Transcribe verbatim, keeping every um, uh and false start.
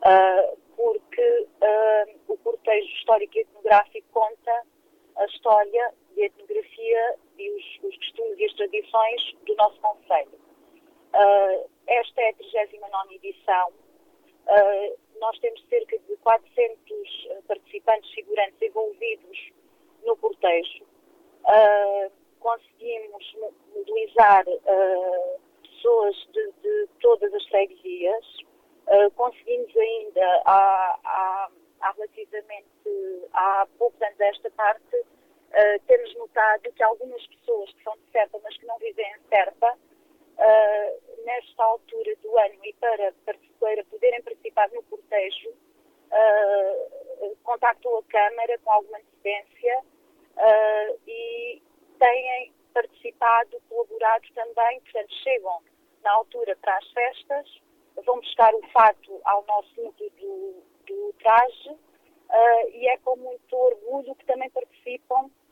uh, porque uh, o cortejo histórico e etnográfico conta a história e a etnografia e os, os costumes e as tradições do nosso concelho. Uh, esta é a trigésima nona edição. Uh, nós temos cerca de quatrocentos participantes figurantes envolvidos no cortejo. Uh, conseguimos mobilizar uh, pessoas de, de todas as freguesias. Uh, conseguimos ainda, há, há, há relativamente há poucos anos desta parte, uh, temos notado que algumas pessoas que são de Serpa, mas que não vivem em Serpa, uh, nesta altura do ano e para, para, para poderem participar no cortejo, uh, contactam a Câmara com alguma antecedência uh, e têm participado, colaborado também, portanto chegam na altura para as festas, vão buscar o fato ao nosso núcleo do, do traje uh, e é com muito orgulho que também participam